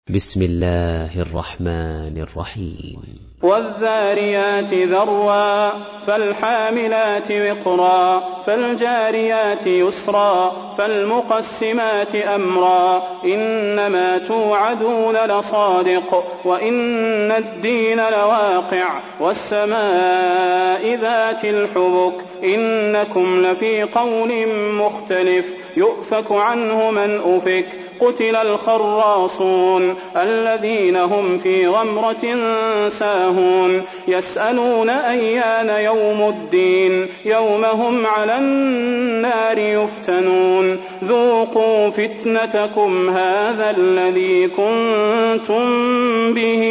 بسم الله الرحمن الرحيم والذاريات ذروا فالحاملات وقرا فالجاريات يسرا فالمقسمات أمرا إنما توعدون لصادق وإن الدين لواقع والسماء ذات الحبك إنكم لفي قول مختلف يؤفك عنه من أفك قتل الخراصون الذين هم في غمرة ساهون يسألون أيان يوم الدين يوم هم على النار يفتنون ذوقوا فتنتكم هذا الذي كنتم به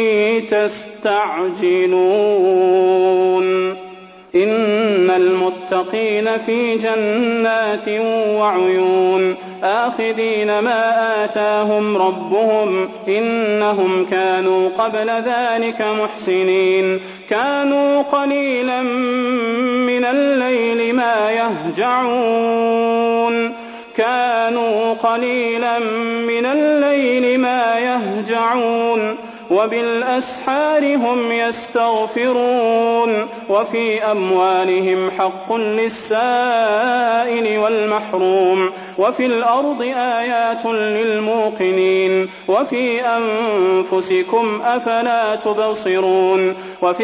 تستعجلون إن المتقين في جنات وعيون آخذين ما آتاهم ربهم إنهم كانوا قبل ذلك محسنين كانوا قليلا من الليل ما يهجعون وبالأسحار هم يستغفرون وفي أموالهم حق للسائل والمحروم وفي الأرض آيات للموقنين وفي أنفسكم أفلا تبصرون وفي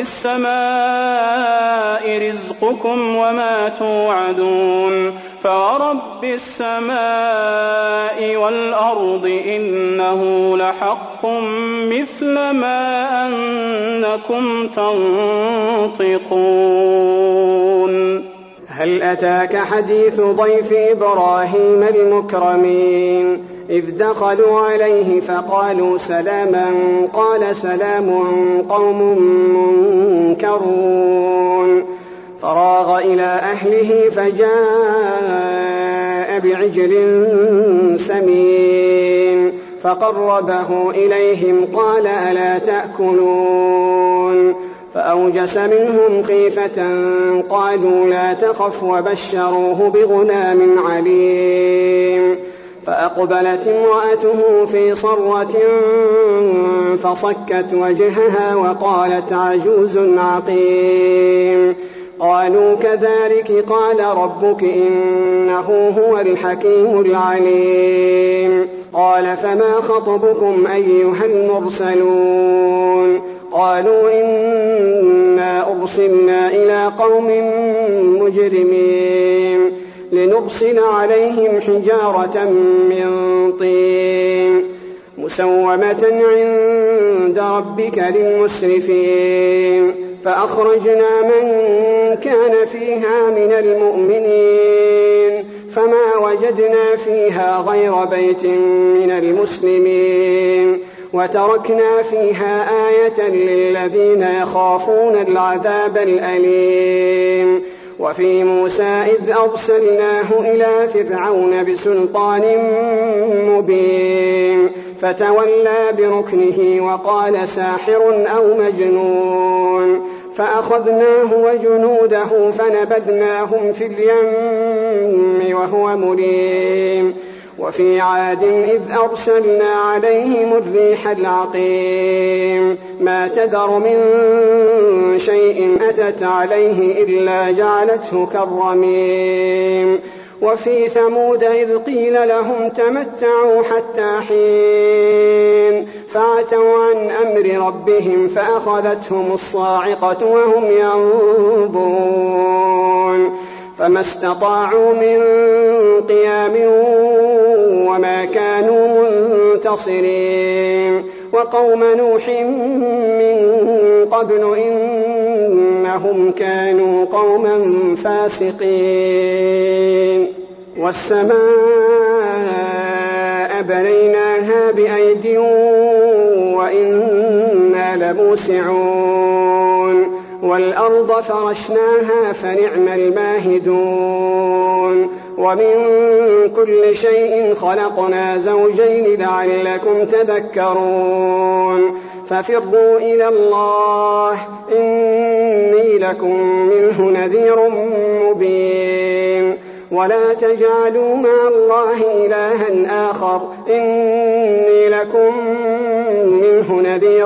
السماء رزقكم وما توعدون فورب السماء والأرض إنه لحق مثل ما أنكم تنطقون هل أتاك حديث ضيف إبراهيم المكرمين إذ دخلوا عليه فقالوا سلاما قال سلام قوم منكرون فراغ إلى أهله فجاء بعجل سمين فقربه إليهم قال ألا تأكلون فأوجس منهم خيفة قالوا لا تخف وبشروه بغلام عليم فأقبلت امرأته في صرة فصكت وجهها وقالت عجوز عقيم قالوا كذلك قال ربك إنه هو الحكيم العليم قال فما خطبكم أيها المرسلون قالوا إنا أرسلنا إلى قوم مجرمين لنرسل عليهم حجارة من طين مسومة عند ربك للمسرفين فأخرجنا من كان فيها من المؤمنين فما وجدنا فيها غير بيت من المسلمين وتركنا فيها آية للذين يخافون العذاب الأليم وفي موسى إذ أرسلناه إلى فرعون بسلطان مبين فتولى بركنه وقال ساحر أو مجنون فأخذناه وجنوده فنبذناهم في اليم وهو مليم وفي عاد إذ أرسلنا عليهم الريح العقيم ما تذر من شيء أتت عليه إلا جعلته كالرميم وفي ثمود إذ قيل لهم تمتعوا حتى حين فعتوا عن أمر ربهم فأخذتهم الصاعقة وهم ينظرون فما استطاعوا من قيام وما كانوا منتصرين وقوم نوح من قبل إنهم كانوا قوما فاسقين والسماء بنيناها بأيد وإنا لموسعون والأرض فرشناها فنعم الماهدون ومن كل شيء خلقنا زوجين لعلكم تذكرون ففروا إلى الله إني لكم منه نذير مبين ولا تجعلوا مع الله إلها آخر إني لكم نذير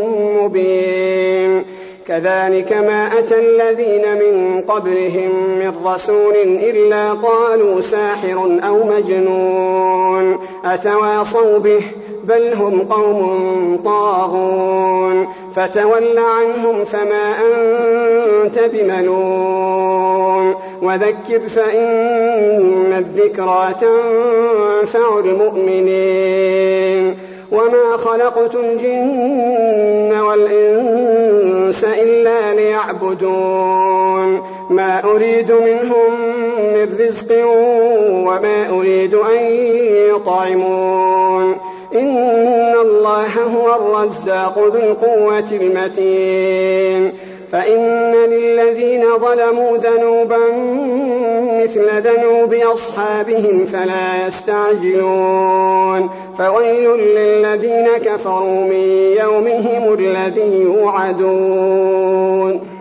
مبين كذلك ما أتى الذين من قبلهم من رسول إلا قالوا ساحر أو مجنون أتواصوا به بل هم قوم طاغون فتول عنهم فما أنت بملوم وذكر فإن الذكرى تنفع المؤمنين وما خلقت الجن والإنس إلا ليعبدون ما أريد منهم من رزق وما أريد أن يطعمون إن الله هو الرزاق ذو القوة المتين فإن للذين ظلموا ذنوبا مثل ذنوب أصحابهم فلا يستعجلون فويل للذين كفروا من يومهم الذي يوعدون